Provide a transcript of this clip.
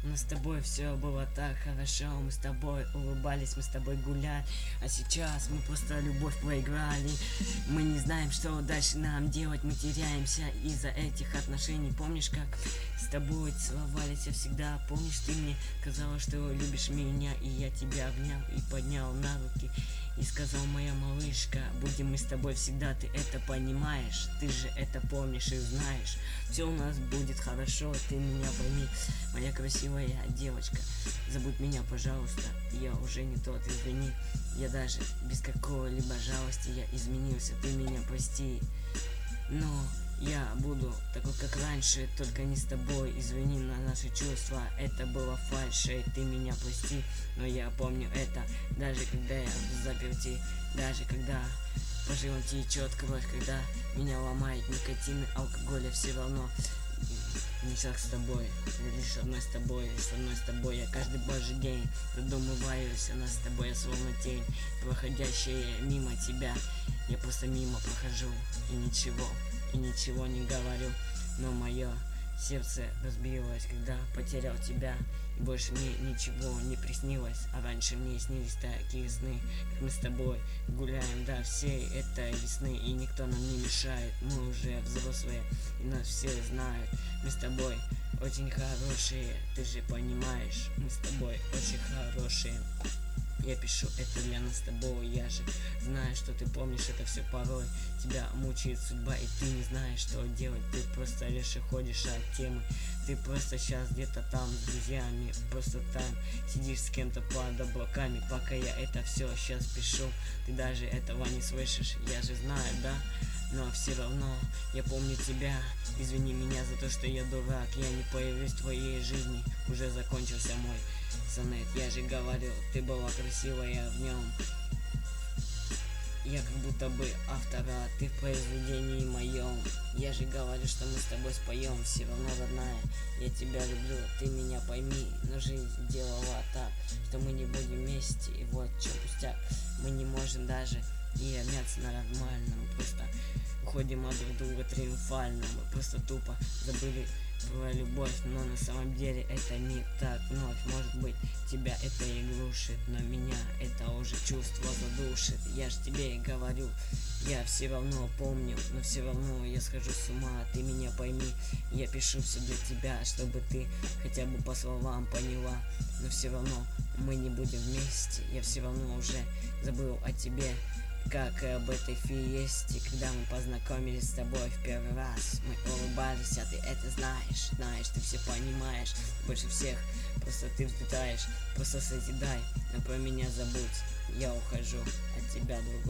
Но с тобой все было так хорошо, мы с тобой улыбались, мы с тобой гуляли. А сейчас мы просто любовь проиграли. Мы не знаем, что дальше нам делать, мы теряемся из-за этих отношений. Помнишь, как с тобой целовались я всегда? Помнишь, ты мне сказала, что любишь меня, и я тебя обнял и поднял на руки и сказал: моя малышка, будем мы с тобой всегда, ты это понимаешь, ты же это помнишь и знаешь. Все у нас будет хорошо, ты меня пойми, моя красивая девочка. Забудь меня, пожалуйста, я уже не тот, извини. Я даже без какой-либо жалости я изменился, ты меня прости. Но я буду такой, как раньше, только не с тобой. Извини на наши чувства, это было фальши, ты меня прости. Но я помню это, даже когда я в заперти, даже когда по жилам течет кровь, когда меня ломает никотин и алкоголя, все равно не всех с тобой, лишь одной с тобой, лишь одной с тобой. Я каждый божий день задумываюсь, она с тобой, я словно тень, проходящая мимо тебя. Я просто мимо прохожу и ничего не говорю. Но мое сердце разбилось, когда потерял тебя. И больше мне ничего не приснилось. А раньше мне снились такие сны, как мы с тобой гуляем до всей этой весны. И никто нам не мешает, мы уже взрослые, и нас все знают. Мы с тобой очень хорошие, ты же понимаешь, мы с тобой очень хорошие. Я пишу это для нас с тобой, я же знаю, что ты помнишь это все порой. Тебя мучает судьба, и ты не знаешь, что делать. Ты просто лишь ходишь от темы. Ты просто сейчас где-то там с друзьями, просто там сидишь с кем-то под облаками. Пока я это все сейчас пишу, ты даже этого не слышишь, я же знаю, да? Но все равно я помню тебя. Извини меня за то, что я дурак, я не появлюсь в твоей жизни. Уже закончился мой сонет, я же говорил, ты была красивая в нем. Я как будто бы автора, ты в произведении моем. Я же говорю, что мы с тобой споем. Все равно, родная, я тебя люблю, ты меня пойми. Но жизнь сделала так, что мы не будем вместе. И вот в чем пустяк, мы не можем даже и обняться нормально. Мы просто уходим от друг друга триумфально. Мы просто тупо забыли про любовь, но на самом деле это не так вновь. Может быть, тебя это и глушит, но меня это уже чувство задушит. Я ж тебе и говорю, я все равно помню, но все равно я схожу с ума, ты меня пойми. Я пишу все для тебя, чтобы ты хотя бы по словам поняла. Но все равно мы не будем вместе, я все равно уже забыл о тебе. Как и об этой фиесте, когда мы познакомились с тобой в первый раз. Мы улыбались, а ты это знаешь, ты все понимаешь. Больше всех просто ты взлетаешь, просто созидай, но про меня забудь. Я ухожу от тебя, другой.